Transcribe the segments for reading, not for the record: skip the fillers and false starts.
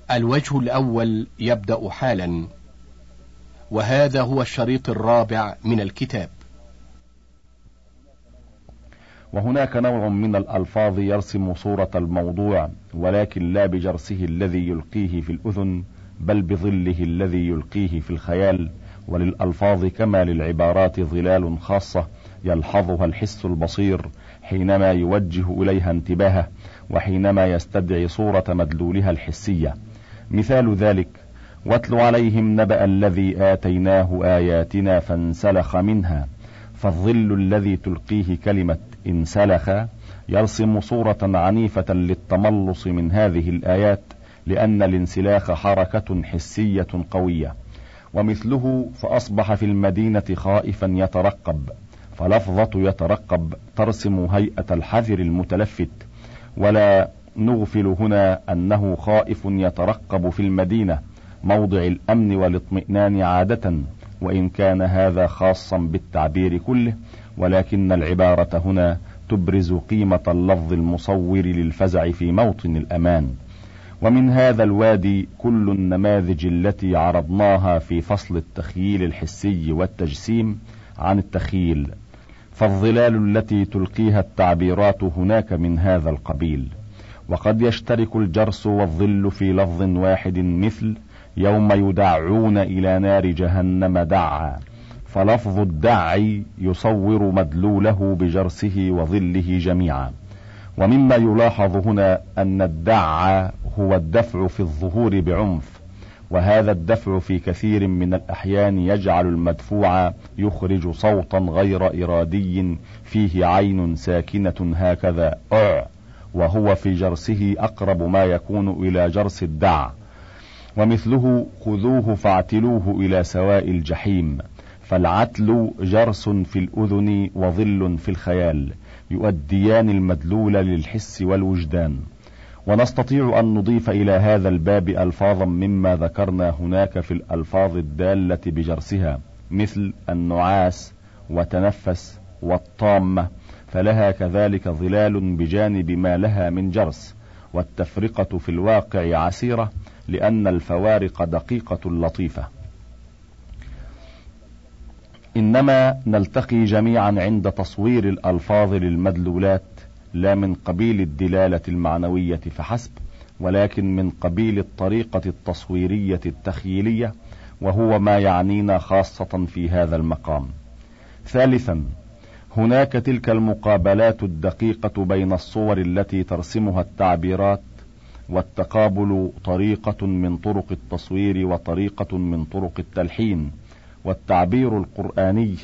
الوجه الأول يبدأ حالا، وهذا هو الشريط الرابع من الكتاب. وهناك نوع من الألفاظ يرسم صورة الموضوع، ولكن لا بجرسه الذي يلقيه في الأذن، بل بظله الذي يلقيه في الخيال. وللألفاظ كما للعبارات ظلال خاصة يلحظها الحس البصير حينما يوجه إليها انتباهه، وحينما يستدعي صورة مدلولها الحسية. مثال ذلك: واتل عليهم نبأ الذي آتيناه آياتنا فانسلخ منها. فالظل الذي تلقيه كلمة انسلخ يرسم صورة عنيفة للتملص من هذه الآيات، لأن الانسلاخ حركة حسية قوية. ومثله: فأصبح في المدينة خائفا يترقب. فلفظة يترقب ترسم هيئة الحذر المتلفت، ولا نغفل هنا أنه خائف يترقب في المدينة، موضع الأمن والاطمئنان عادة، وإن كان هذا خاصا بالتعبير كله، ولكن العبارة هنا تبرز قيمة اللفظ المصور للفزع في موطن الأمان. ومن هذا الوادي كل النماذج التي عرضناها في فصل التخييل الحسي والتجسيم عن التخيل، فالظلال التي تلقيها التعبيرات هناك من هذا القبيل. وقد يشترك الجرس والظل في لفظ واحد، مثل: يوم يدعون إلى نار جهنم دعا. فلفظ الدع يصور مدلوله بجرسه وظله جميعا. ومما يلاحظ هنا أن الدع هو الدفع في الظهور بعنف، وهذا الدفع في كثير من الأحيان يجعل المدفوع يخرج صوتا غير إرادي فيه عين ساكنة هكذا وهو في جرسه أقرب ما يكون إلى جرس الدع. ومثله: خذوه فاعتلوه إلى سواء الجحيم. فالعتل جرس في الأذن وظل في الخيال، يؤديان المدلول للحس والوجدان. ونستطيع أن نضيف إلى هذا الباب ألفاظا مما ذكرنا هناك في الألفاظ الدالة بجرسها، مثل النعاس وتنفس والطامة، فلها كذلك ظلال بجانب ما لها من جرس. والتفرقة في الواقع عسيرة، لأن الفوارق دقيقة لطيفة. إنما نلتقي جميعا عند تصوير الألفاظ للمدلولات، لا من قبيل الدلالة المعنوية فحسب، ولكن من قبيل الطريقة التصويرية التخيلية، وهو ما يعنينا خاصة في هذا المقام. ثالثا، هناك تلك المقابلات الدقيقة بين الصور التي ترسمها التعبيرات، والتقابل طريقة من طرق التصوير وطريقة من طرق التلحين. والتعبير القرآني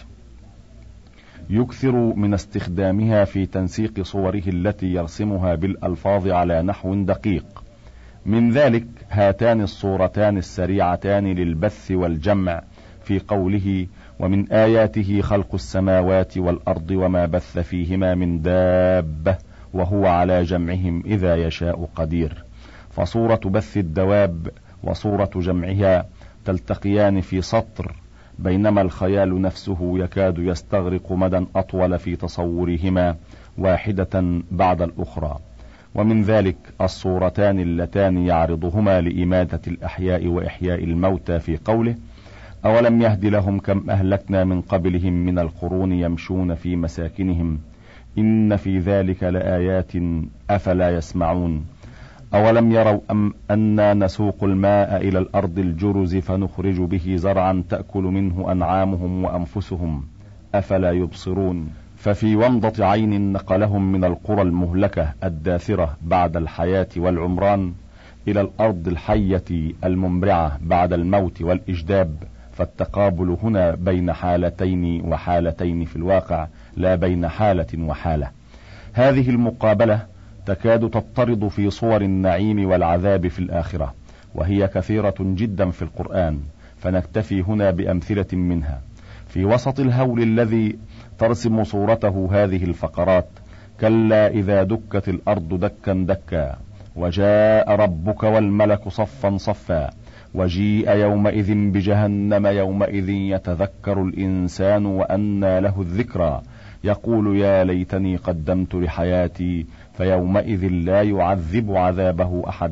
يكثر من استخدامها في تنسيق صوره التي يرسمها بالألفاظ على نحو دقيق. من ذلك هاتان الصورتان السريعتان للبث والجمع في قوله: ومن آياته خلق السماوات والأرض وما بث فيهما من دابة وهو على جمعهم إذا يشاء قدير. فصورة بث الدواب وصورة جمعها تلتقيان في سطر، بينما الخيال نفسه يكاد يستغرق مدى أطول في تصورهما واحدة بعد الأخرى. ومن ذلك الصورتان اللتان يعرضهما لإماتة الأحياء وإحياء الموتى في قوله: أولم يهد لهم كم أهلكنا من قبلهم من القرون يمشون في مساكنهم إن في ذلك لآيات أفلا يسمعون. أولم يروا أنا نسوق الماء إلى الأرض الجرز فنخرج به زرعا تأكل منه أنعامهم وأنفسهم أفلا يبصرون. ففي ومضة عين نقلهم من القرى المهلكة الداثرة بعد الحياة والعمران إلى الأرض الحية الممرعة بعد الموت والإجداب. فالتقابل هنا بين حالتين وحالتين في الواقع، لا بين حالة وحالة. هذه المقابلة تكاد تضطرد في صور النعيم والعذاب في الآخرة، وهي كثيرة جدا في القرآن، فنكتفي هنا بأمثلة منها. في وسط الهول الذي ترسم صورته هذه الفقرات: كلا إذا دكت الأرض دكا دكا وجاء ربك والملك صفا صفا وجيء يومئذ بجهنم يومئذ يتذكر الإنسان وأنى له الذكرى يقول يا ليتني قدمت لحياتي فيومئذ لا يعذب عذابه أحد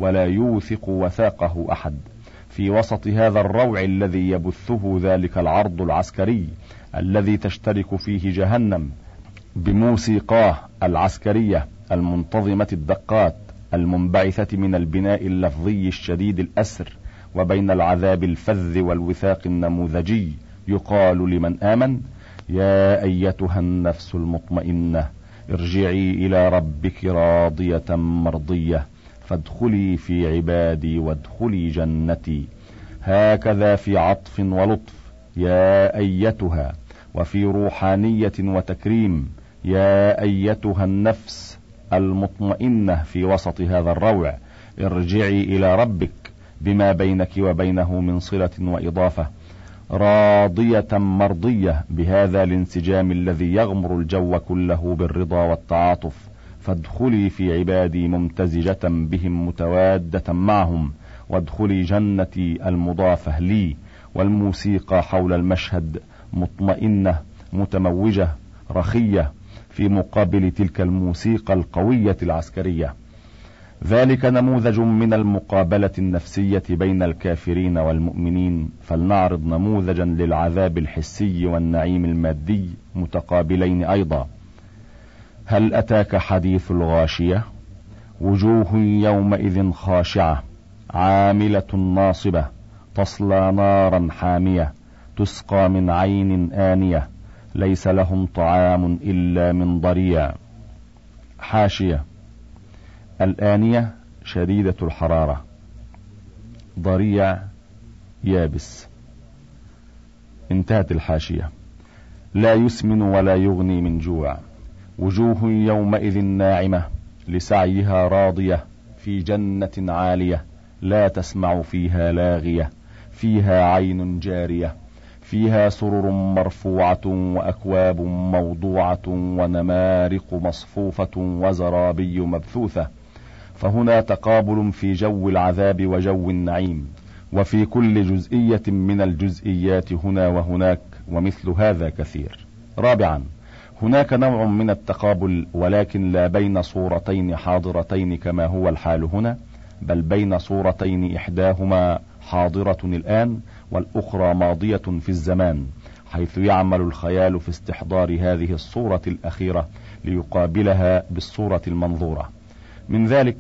ولا يوثق وثاقه أحد. في وسط هذا الروع الذي يبثه ذلك العرض العسكري الذي تشترك فيه جهنم بموسيقاه العسكرية المنتظمة الدقات المنبعثة من البناء اللفظي الشديد الأسر، وبين العذاب الفذ والوثاق النموذجي، يقال لمن آمن: يا أيتها النفس المطمئنة ارجعي إلى ربك راضية مرضية فادخلي في عبادي وادخلي جنتي. هكذا في عطف ولطف يا أيتها، وفي روحانية وتكريم يا أيتها النفس المطمئنة في وسط هذا الروع ارجعي إلى ربك بما بينك وبينه من صلة وإضافة، راضية مرضية بهذا الانسجام الذي يغمر الجو كله بالرضا والتعاطف، فادخلي في عبادي ممتزجة بهم متوادة معهم، وادخلي جنتي المضافة لي. والموسيقى حول المشهد مطمئنة متموجة رخية في مقابل تلك الموسيقى القوية العسكرية. ذلك نموذج من المقابلة النفسية بين الكافرين والمؤمنين، فلنعرض نموذجا للعذاب الحسي والنعيم المادي متقابلين أيضا. هل أتاك حديث الغاشية؟ وجوه يومئذ خاشعة عاملة ناصبة تصلى نارا حامية تسقى من عين آنية ليس لهم طعام إلا من ضريع. حاشية: الآنية شديدة الحرارة، ضريع يابس. انتهت الحاشية. لا يسمن ولا يغني من جوع. وجوه يومئذ ناعمة لسعيها راضية في جنة عالية لا تسمع فيها لاغية فيها عين جارية فيها سرر مرفوعة وأكواب موضوعة ونمارق مصفوفة وزرابي مبثوثة. فهنا تقابل في جو العذاب وجو النعيم، وفي كل جزئية من الجزئيات هنا وهناك، ومثل هذا كثير. رابعا: هناك نوع من التقابل، ولكن لا بين صورتين حاضرتين كما هو الحال هنا، بل بين صورتين إحداهما حاضرة الآن والأخرى ماضية في الزمان، حيث يعمل الخيال في استحضار هذه الصورة الأخيرة ليقابلها بالصورة المنظورة. من ذلك: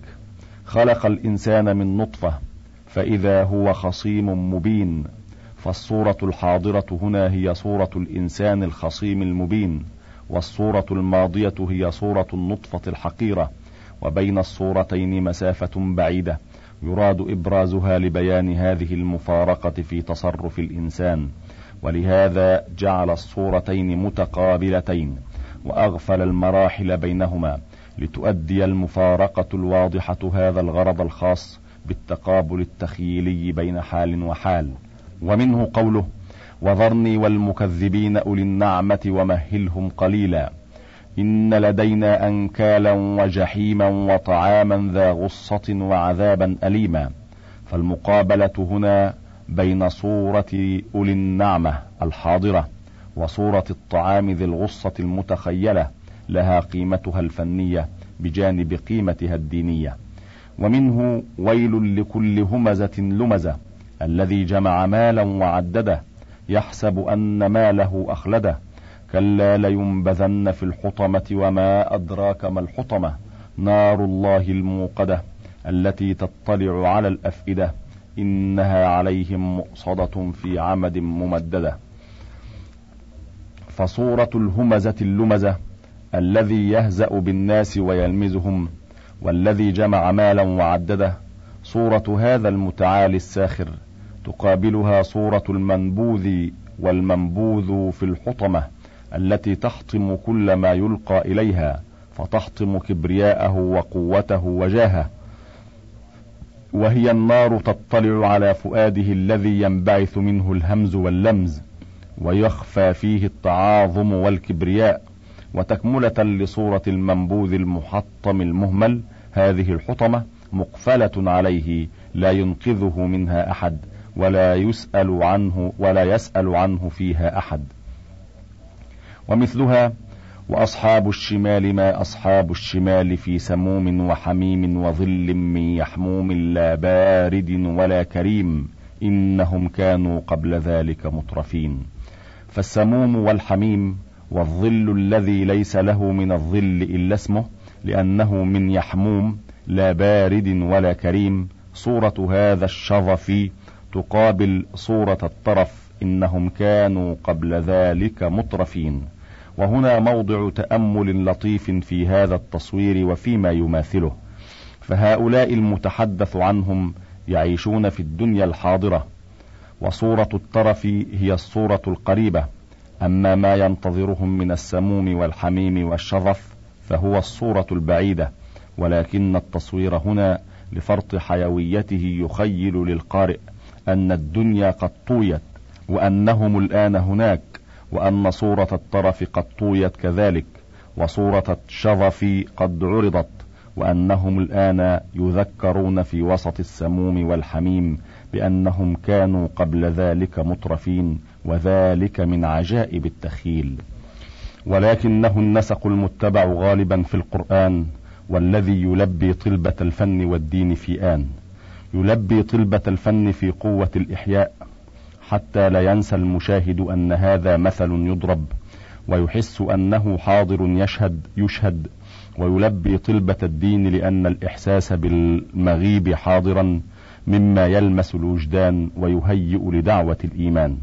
خلق الإنسان من نطفة فإذا هو خصيم مبين. فالصورة الحاضرة هنا هي صورة الإنسان الخصيم المبين، والصورة الماضية هي صورة النطفة الحقيرة، وبين الصورتين مسافة بعيدة يراد إبرازها لبيان هذه المفارقة في تصرف الإنسان، ولهذا جعل الصورتين متقابلتين وأغفل المراحل بينهما لتؤدي المفارقة الواضحة هذا الغرض الخاص بالتقابل التخيلي بين حال وحال. ومنه قوله: وذرني والمكذبين أولي النعمة ومهلهم قليلا إن لدينا أنكالا وجحيما وطعاما ذا غصة وعذابا أليما. فالمقابلة هنا بين صورة أولي النعمة الحاضرة وصورة الطعام ذي الغصة المتخيلة لها قيمتها الفنية بجانب قيمتها الدينية. ومنه: ويل لكل همزة لمزة الذي جمع مالا وعدده يحسب أن ماله أخلده كلا لينبذن في الحطمة وما أدراك ما الحطمة نار الله الموقدة التي تطلع على الأفئدة إنها عليهم مؤصدة في عمد ممددة. فصورة الهمزة اللمزة الذي يهزأ بالناس ويلمزهم والذي جمع مالا وعدده صورة هذا المتعالي الساخر، تقابلها صورة المنبوذ والمنبوذ في الحطمة التي تحطم كل ما يلقى إليها، فتحطم كبرياءه وقوته وجاهه، وهي النار تطلع على فؤاده الذي ينبعث منه الهمز واللمز ويخفى فيه التعاظم والكبرياء. وتكملة لصورة المنبوذ المحطم المهمل هذه الحطمة مقفلة عليه لا ينقذه منها أحد ولا يسأل عنه فيها أحد. ومثلها: وأصحاب الشمال ما أصحاب الشمال في سموم وحميم وظل من يحموم لا بارد ولا كريم إنهم كانوا قبل ذلك مترفين. فالسموم والحميم والظل الذي ليس له من الظل إلا اسمه لأنه من يحموم لا بارد ولا كريم، صورة هذا الشظف تقابل صورة الطرف إنهم كانوا قبل ذلك مترفين. وهنا موضع تأمل لطيف في هذا التصوير وفيما يماثله. فهؤلاء المتحدث عنهم يعيشون في الدنيا الحاضرة، وصورة الطرف هي الصورة القريبة، أما ما ينتظرهم من السموم والحميم والشظف فهو الصورة البعيدة. ولكن التصوير هنا لفرط حيويته يخيل للقارئ أن الدنيا قد طويت، وأنهم الآن هناك، وأن صورة الطرف قد طويت كذلك، وصورة الشظف قد عرضت، وأنهم الآن يذكرون في وسط السموم والحميم بأنهم كانوا قبل ذلك مترفين، وذلك من عجائب التخيل. ولكنه النسق المتبع غالبا في القرآن، والذي يلبي طلبة الفن والدين في آن، يلبي طلبة الفن في قوة الإحياء، حتى لا ينسى المشاهد أن هذا مثل يضرب، ويحس أنه حاضر يشهد، ويلبي طلبة الدين لأن الإحساس بالمغيب حاضرا مما يلمس الوجدان ويهيئ لدعوة الإيمان.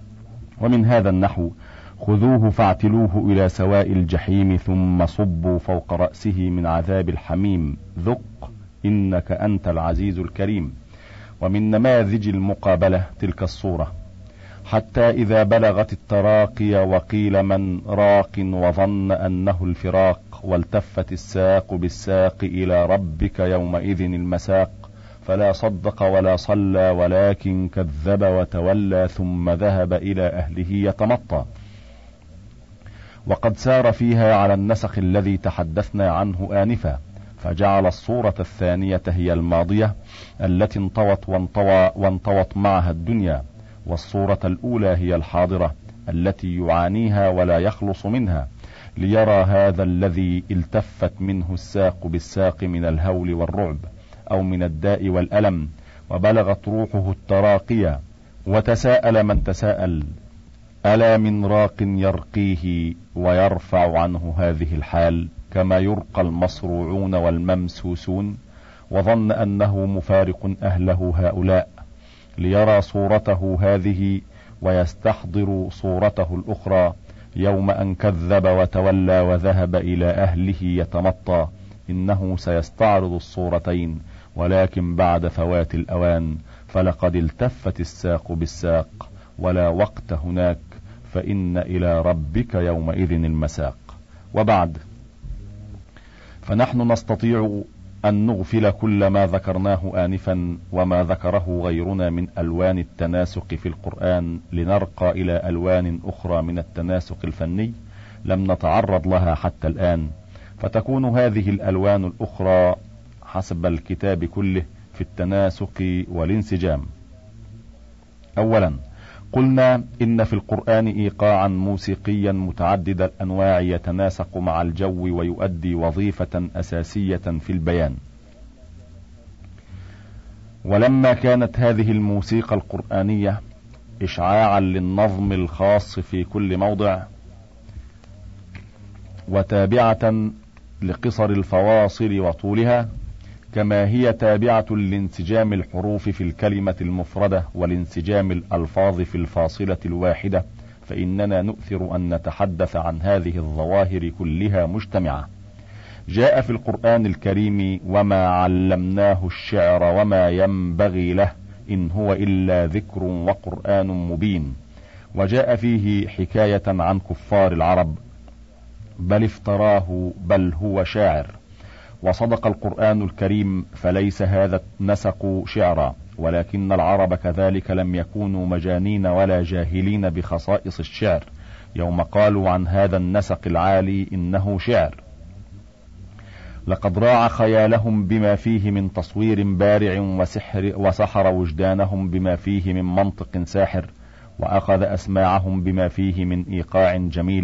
ومن هذا النحو خذوه فاعتلوه إلى سواء الجحيم ثم صبوا فوق رأسه من عذاب الحميم ذق إنك أنت العزيز الكريم. ومن نماذج المقابلة تلك الصورة، حتى إذا بلغت التراقي وقيل من راق وظن أنه الفراق والتفت الساق بالساق إلى ربك يومئذ المساق فلا صدق ولا صلى ولكن كذب وتولى ثم ذهب إلى أهله يتمطى. وقد سار فيها على النسق الذي تحدثنا عنه آنفا، فجعل الصورة الثانية هي الماضية التي انطوت وانطوت معها الدنيا، والصورة الأولى هي الحاضرة التي يعانيها ولا يخلص منها، ليرى هذا الذي التفت منه الساق بالساق من الهول والرعب أو من الداء والألم وبلغت روحه التراقية، وتساءل من تساءل ألا من راق يرقيه ويرفع عنه هذه الحال كما يرقى المصروعون والممسوسون، وظن أنه مفارق أهله هؤلاء ليرى صورته هذه ويستحضر صورته الأخرى يوم أن كذب وتولى وذهب إلى أهله يتمطى. إنه سيستعرض الصورتين ولكن بعد فوات الأوان، فلقد التفت الساق بالساق ولا وقت هناك، فإن إلى ربك يومئذ المساق. وبعد، فنحن نستطيع أن نغفل كل ما ذكرناه آنفا وما ذكره غيرنا من ألوان التناسق في القرآن لنرقى إلى ألوان أخرى من التناسق الفني لم نتعرض لها حتى الآن، فتكون هذه الألوان الأخرى حسب الكتاب كله في التناسق والانسجام. أولا، قلنا إن في القرآن إيقاعا موسيقيا متعدد الأنواع يتناسق مع الجو ويؤدي وظيفة أساسية في البيان. ولما كانت هذه الموسيقى القرآنية إشعاعا للنظم الخاص في كل موضع وتابعة لقصر الفواصل وطولها، كما هي تابعة لانسجام الحروف في الكلمة المفردة والانسجام الألفاظ في الفاصلة الواحدة، فإننا نؤثر أن نتحدث عن هذه الظواهر كلها مجتمعة. جاء في القرآن الكريم وما علمناه الشعر وما ينبغي له إن هو إلا ذكر وقرآن مبين، وجاء فيه حكاية عن كفار العرب بل افتراه بل هو شاعر. وصدق القرآن الكريم، فليس هذا النسق شعرا، ولكن العرب كذلك لم يكونوا مجانين ولا جاهلين بخصائص الشعر يوم قالوا عن هذا النسق العالي إنه شعر. لقد راع خيالهم بما فيه من تصوير بارع وسحر وجدانهم بما فيه من منطق ساحر، وأخذ أسماعهم بما فيه من إيقاع جميل،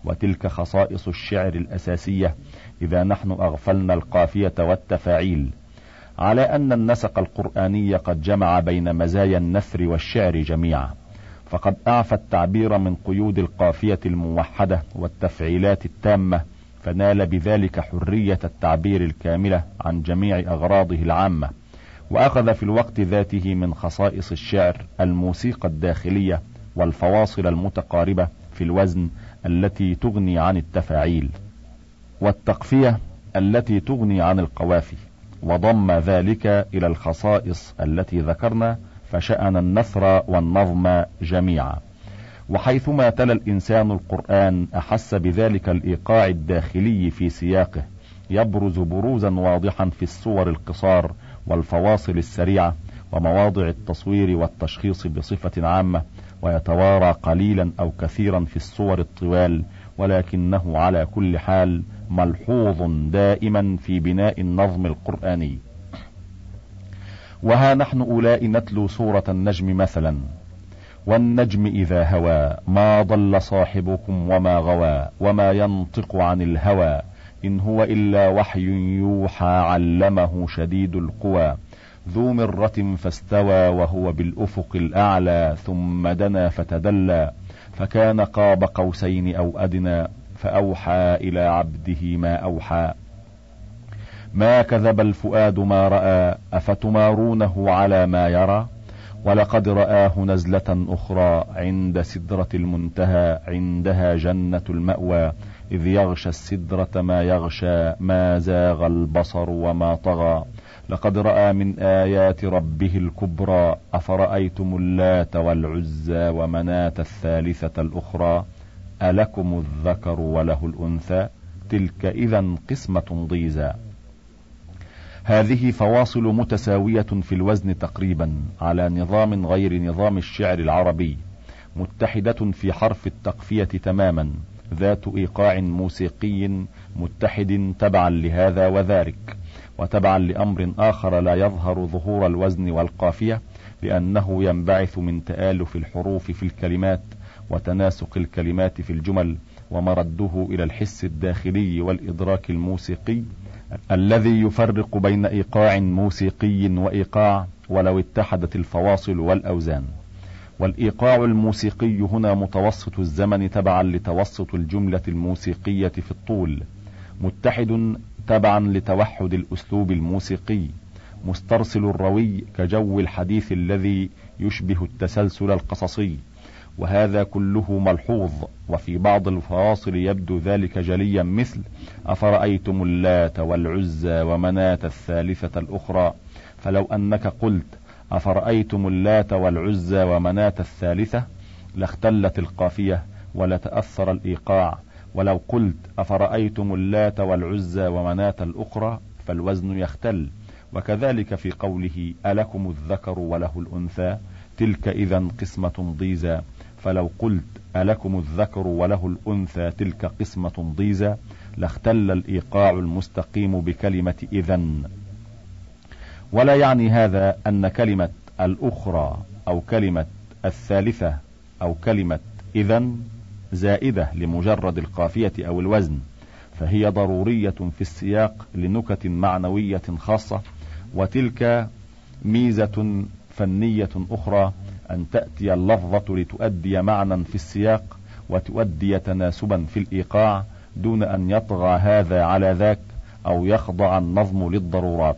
وتلك خصائص الشعر الأساسية إذا نحن أغفلنا القافية والتفاعيل، على أن النسق القرآني قد جمع بين مزايا النثر والشعر جميعا، فقد أعفى التعبير من قيود القافية الموحدة والتفعيلات التامة، فنال بذلك حرية التعبير الكاملة عن جميع أغراضه العامة، وأخذ في الوقت ذاته من خصائص الشعر الموسيقى الداخلية والفواصل المتقاربة في الوزن التي تغني عن التفاعيل، والتقفية التي تغني عن القوافي، وضم ذلك إلى الخصائص التي ذكرنا، فشأن النثر والنظم جميعا. وحيثما تلا الإنسان القرآن أحس بذلك الإيقاع الداخلي في سياقه، يبرز بروزا واضحا في الصور القصار والفواصل السريعة ومواضع التصوير والتشخيص بصفة عامة، ويتوارى قليلا أو كثيرا في الصور الطوال، ولكنه على كل حال ملحوظ دائما في بناء النظم القرآني. وها نحن أولاء نتلو سورة النجم مثلا: والنجم إذا هوى ما ضل صاحبكم وما غوى وما ينطق عن الهوى إن هو إلا وحي يوحى علمه شديد القوى ذو مرة فاستوى وهو بالأفق الأعلى ثم دنا فتدلى فكان قاب قوسين أو أدنى فأوحى إلى عبده ما أوحى ما كذب الفؤاد ما رأى أفتمارونه على ما يرى ولقد رآه نزلة أخرى عند سدرة المنتهى عندها جنة المأوى إذ يغشى السدرة ما يغشى ما زاغ البصر وما طغى لقد رأى من آيات ربه الكبرى أفرأيتم اللات والعزى ومناة الثالثة الأخرى ألكم الذكر وله الأنثى تلك إذا قسمة ضيزى. هذه فواصل متساوية في الوزن تقريبا على نظام غير نظام الشعر العربي، متحدة في حرف التقفية تماما، ذات إيقاع موسيقي متحد تبعا لهذا وذاك، وتبعا لأمر آخر لا يظهر ظهور الوزن والقافية، لأنه ينبعث من تآلف الحروف في الكلمات وتناسق الكلمات في الجمل، ومرده إلى الحس الداخلي والإدراك الموسيقي الذي يفرق بين إيقاع موسيقي وإيقاع ولو اتحدت الفواصل والأوزان. والإيقاع الموسيقي هنا متوسط الزمن تبعا لتوسط الجملة الموسيقية في الطول، متحد تبعا لتوحد الأسلوب الموسيقي، مسترسل الروي كجو الحديث الذي يشبه التسلسل القصصي، وهذا كله ملحوظ. وفي بعض الفواصل يبدو ذلك جليا، مثل أفرأيتم اللات والعزى ومناة الثالثة الأخرى، فلو أنك قلت أفرأيتم اللات والعزى ومناة الثالثة لاختلت القافية ولتأثر الإيقاع، ولو قلت أفرأيتم اللات والعزى ومناة الأخرى فالوزن يختل. وكذلك في قوله ألكم الذكر وله الأنثى تلك إذا قسمة ضيزى، فلو قلت ألكم الذكر وله الأنثى تلك قسمة ضيزى لاختل الإيقاع المستقيم بكلمة إذن. ولا يعني هذا أن كلمة الأخرى أو كلمة الثالثة أو كلمة إذن زائدة لمجرد القافية أو الوزن، فهي ضرورية في السياق لنكت معنوية خاصة. وتلك ميزة فنية أخرى، أن تأتي اللفظة لتؤدي معنى في السياق وتؤدي تناسبا في الإيقاع دون أن يطغى هذا على ذاك أو يخضع النظم للضرورات.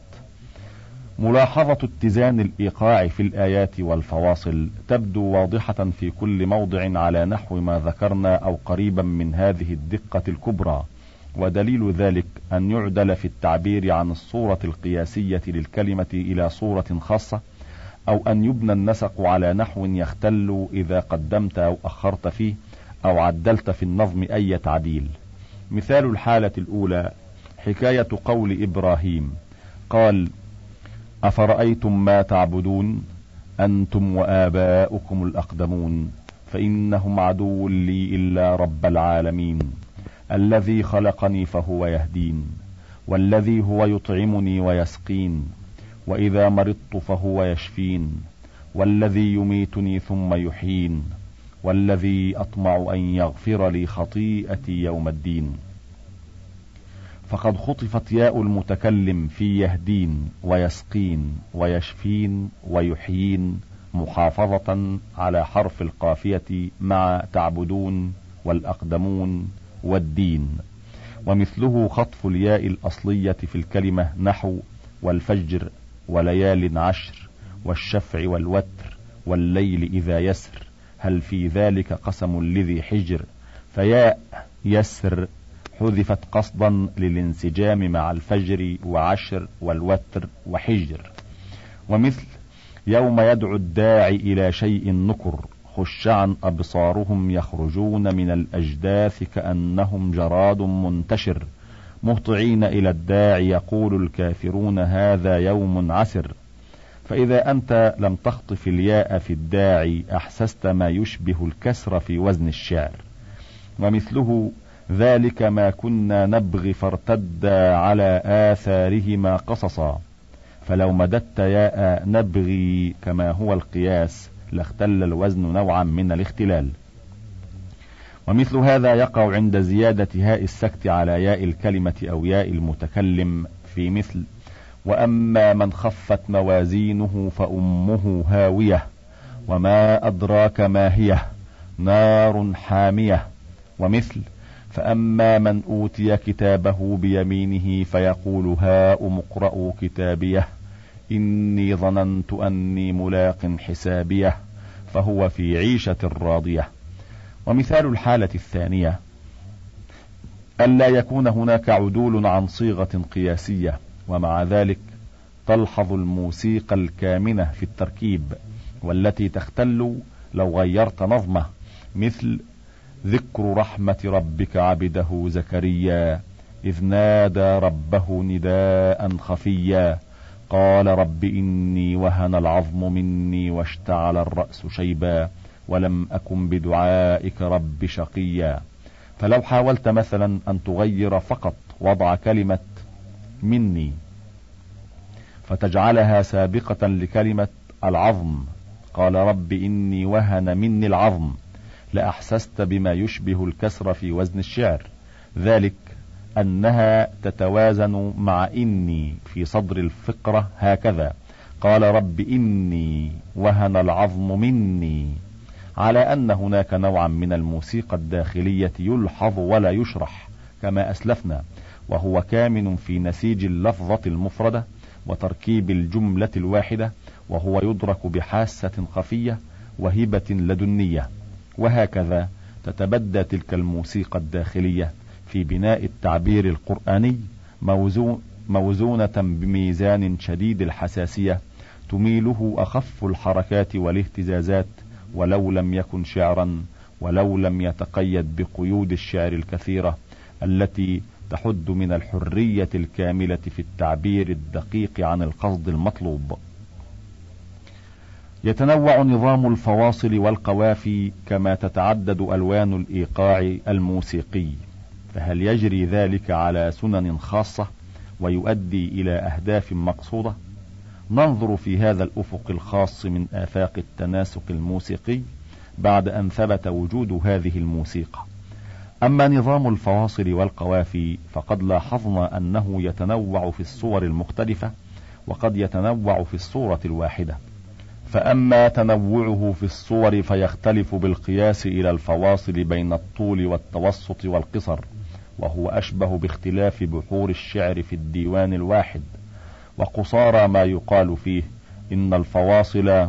ملاحظة اتزان الإيقاع في الآيات والفواصل تبدو واضحة في كل موضع على نحو ما ذكرنا أو قريبا من هذه الدقة الكبرى، ودليل ذلك أن يعدل في التعبير عن الصورة القياسية للكلمة إلى صورة خاصة، أو أن يبنى النسق على نحو يختل إذا قدمت أو أخرت فيه أو عدلت في النظم أي تعديل. مثال الحالة الأولى حكاية قول إبراهيم قال أفرأيتم ما تعبدون أنتم وآباؤكم الأقدمون فإنهم عدو لي إلا رب العالمين الذي خلقني فهو يهدين والذي هو يطعمني ويسقين وإذا مرضت فهو يشفين والذي يميتني ثم يحيين والذي أطمع أن يغفر لي خطيئتي يوم الدين. فقد خطفت ياء المتكلم في يهدين ويسقين ويشفين ويحيين محافظة على حرف القافية مع تعبدون والأقدمون والدين، ومثله خطف الياء الأصلية في الكلمة نحو والفجر وليال عشر والشفع والوتر والليل إذا يسر، هل في ذلك قسم لذي حجر، فياء يسر حذفت قصدا للانسجام مع الفجر وعشر والوتر وحجر. ومثل يوم يدعو الداعي إلى شيء نكر خشعا أبصارهم يخرجون من الأجداث كأنهم جراد منتشر مهطعين إلى الداعي يقول الكافرون هذا يوم عسر. فإذا أنت لم تخطف الياء في الداعي أحسست ما يشبه الكسر في وزن الشعر. ومثله ذلك ما كنا نبغي فارتدا على آثارهما قصصا، فلو مددت ياء نبغي كما هو القياس لاختل الوزن نوعا من الاختلال. ومثل هذا يقع عند زيادة هاء السكت على ياء الكلمة أو ياء المتكلم في مثل وأما من خفت موازينه فأمه هاوية وما أدراك ما هي نار حامية. ومثل فأما من أوتي كتابه بيمينه فيقول هاؤم اقرءوا كتابيه إني ظننت أني ملاق حسابيه فهو في عيشة راضية. ومثال الحالة الثانية ألا يكون هناك عدول عن صيغة قياسية، ومع ذلك تلحظ الموسيقى الكامنة في التركيب والتي تختل لو غيرت نظمه، مثل ذكر رحمة ربك عبده زكريا إذ نادى ربه نداء خفيا قال رب إني وهن العظم مني واشتعل الرأس شيبا ولم أكن بدعائك رب شقيا. فلو حاولت مثلا أن تغير فقط وضع كلمة مني فتجعلها سابقة لكلمة العظم قال رب إني وهن مني العظم لأحسست بما يشبه الكسر في وزن الشعر، ذلك أنها تتوازن مع إني في صدر الفقرة هكذا قال رب إني وهن العظم مني، على أن هناك نوعا من الموسيقى الداخلية يلحظ ولا يشرح كما أسلفنا، وهو كامن في نسيج اللفظة المفردة وتركيب الجملة الواحدة، وهو يدرك بحاسة خفية وهبة لدنية. وهكذا تتبدى تلك الموسيقى الداخلية في بناء التعبير القرآني موزونة بميزان شديد الحساسية تميله أخف الحركات والاهتزازات، ولو لم يكن شعرا ولو لم يتقيد بقيود الشعر الكثيرة التي تحد من الحرية الكاملة في التعبير الدقيق عن القصد المطلوب. يتنوع نظام الفواصل والقوافي كما تتعدد ألوان الإيقاع الموسيقي، فهل يجري ذلك على سنن خاصة ويؤدي إلى أهداف مقصودة؟ ننظر في هذا الأفق الخاص من آفاق التناسق الموسيقي بعد أن ثبت وجود هذه الموسيقى. أما نظام الفواصل والقوافي فقد لاحظنا أنه يتنوع في الصور المختلفة وقد يتنوع في الصورة الواحدة. فأما تنوعه في الصور فيختلف بالقياس إلى الفواصل بين الطول والتوسط والقصر، وهو أشبه باختلاف بحور الشعر في الديوان الواحد. وقصارى ما يقال فيه إن الفواصل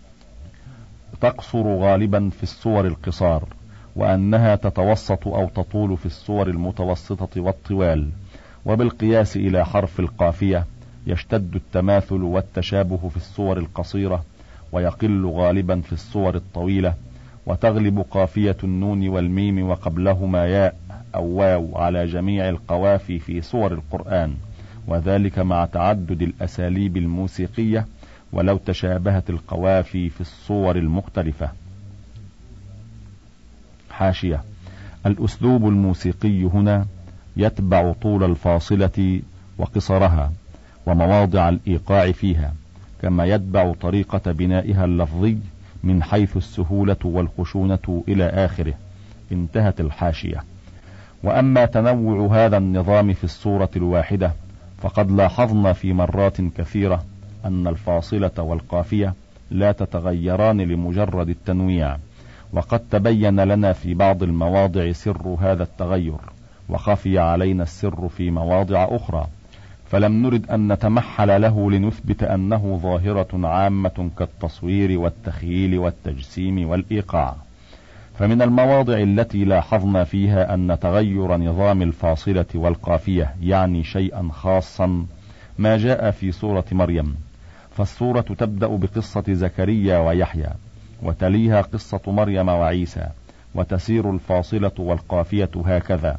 تقصر غالبا في الصور القصار، وأنها تتوسط أو تطول في الصور المتوسطة والطوال. وبالقياس إلى حرف القافية يشتد التماثل والتشابه في الصور القصيرة ويقل غالبا في الصور الطويلة، وتغلب قافية النون والميم وقبلهما ياء أو واو على جميع القوافي في صور القرآن، وذلك مع تعدد الأساليب الموسيقية ولو تشابهت القوافي في الصور المختلفة. حاشية: الأسلوب الموسيقي هنا يتبع طول الفاصلة وقصرها ومواضع الإيقاع فيها، كما يتبع طريقة بنائها اللفظي من حيث السهولة والخشونة إلى آخره. انتهت الحاشية. وأما تنوع هذا النظام في الصورة الواحدة فقد لاحظنا في مرات كثيرة أن الفاصلة والقافية لا تتغيران لمجرد التنويع، وقد تبين لنا في بعض المواضع سر هذا التغير، وخفي علينا السر في مواضع أخرى، فلم نرد أن نتمحل له لنثبت أنه ظاهرة عامة كالتصوير والتخييل والتجسيم والإيقاع. فمن المواضع التي لاحظنا فيها أن تغير نظام الفاصلة والقافية يعني شيئا خاصا ما جاء في سورة مريم، فالسورة تبدأ بقصة زكريا ويحيى، وتليها قصة مريم وعيسى، وتسير الفاصلة والقافية هكذا: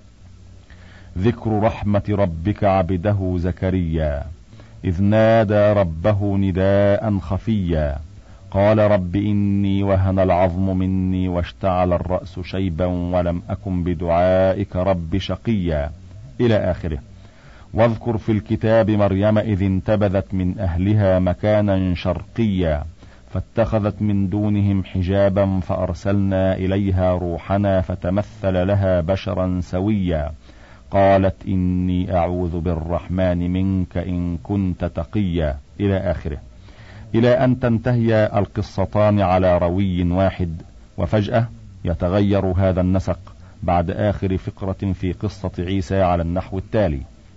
ذكر رحمة ربك عبده زكريا إذ نادى ربه نداء خفيا قال رب إني وهن العظم مني واشتعل الرأس شيبا ولم أكن بدعائك رب شقيا، إلى آخره. واذكر في الكتاب مريم إذ انتبذت من أهلها مكانا شرقيا فاتخذت من دونهم حجابا فأرسلنا إليها روحنا فتمثل لها بشرا سويا قالت إني أعوذ بالرحمن منك إن كنت تقيا، إلى آخره، إلى أن تنتهي القصتان على روي واحد، وفجأة يتغير هذا النسق بعد آخر فقرة في قصة عيسى على النحو التالي: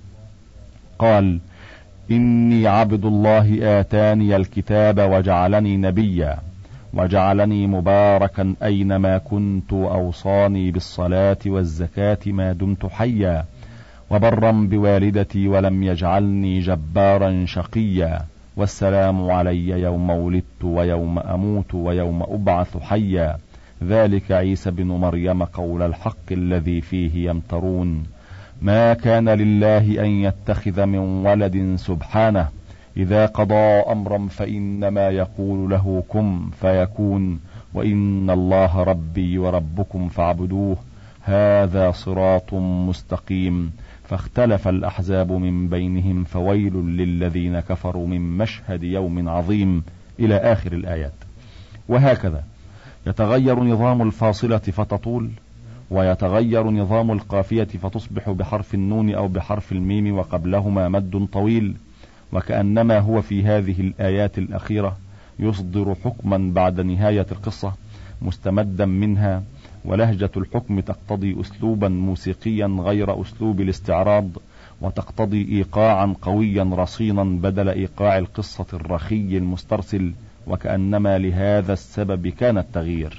قال إني عبد الله آتاني الكتاب وجعلني نبيا وجعلني مباركا أينما كنت وأوصاني بالصلاة والزكاة ما دمت حيا وبرا بوالدتي ولم يجعلني جبارا شقيا والسلام علي يوم ولدت ويوم أموت ويوم أبعث حيا ذلك عيسى بن مريم قول الحق الذي فيه يمترون ما كان لله أن يتخذ من ولد سبحانه إذا قضى أمرا فإنما يقول له كن فيكون وإن الله ربي وربكم فاعبدوه هذا صراط مستقيم فاختلف الأحزاب من بينهم فويل للذين كفروا من مشهد يوم عظيم، إلى آخر الآيات. وهكذا يتغير نظام الفاصلة فتطول، ويتغير نظام القافية فتصبح بحرف النون أو بحرف الميم وقبلهما مد طويل، وكأنما هو في هذه الآيات الأخيرة يصدر حكما بعد نهاية القصة مستمدا منها، ولهجة الحكم تقتضي أسلوبا موسيقيا غير أسلوب الاستعراض، وتقتضي إيقاعا قويا رصينا بدل إيقاع القصة الرخي المسترسل، وكأنما لهذا السبب كان التغيير.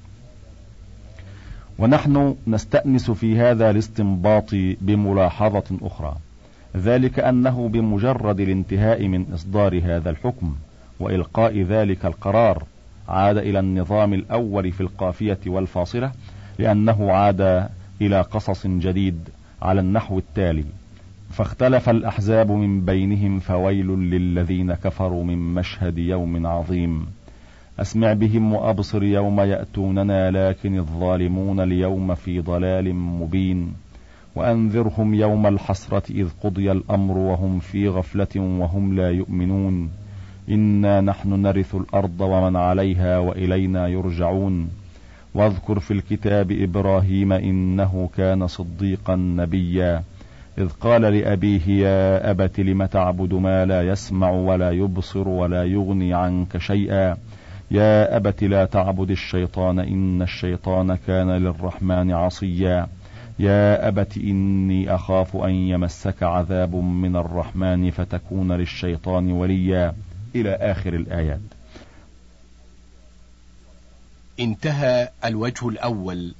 ونحن نستأنس في هذا الاستنباط بملاحظة أخرى، ذلك أنه بمجرد الانتهاء من إصدار هذا الحكم وإلقاء ذلك القرار عاد إلى النظام الأول في القافية والفاصلة، لأنه عاد إلى قصص جديد على النحو التالي: فاختلف الأحزاب من بينهم فويل للذين كفروا من مشهد يوم عظيم أسمع بهم وأبصر يوم يأتوننا لكن الظالمون اليوم في ضلال مبين وأنذرهم يوم الحسرة إذ قضي الأمر وهم في غفلة وهم لا يؤمنون إنا نحن نرث الأرض ومن عليها وإلينا يرجعون واذكر في الكتاب إبراهيم إنه كان صديقا نبيا إذ قال لأبيه يا أبت لم تعبد ما لا يسمع ولا يبصر ولا يغني عنك شيئا يا أبت لا تعبد الشيطان إن الشيطان كان للرحمن عصيا يا أبت إني أخاف أن يمسك عذاب من الرحمن فتكون للشيطان وليا، إلى آخر الآيات. انتهى الوجه الأول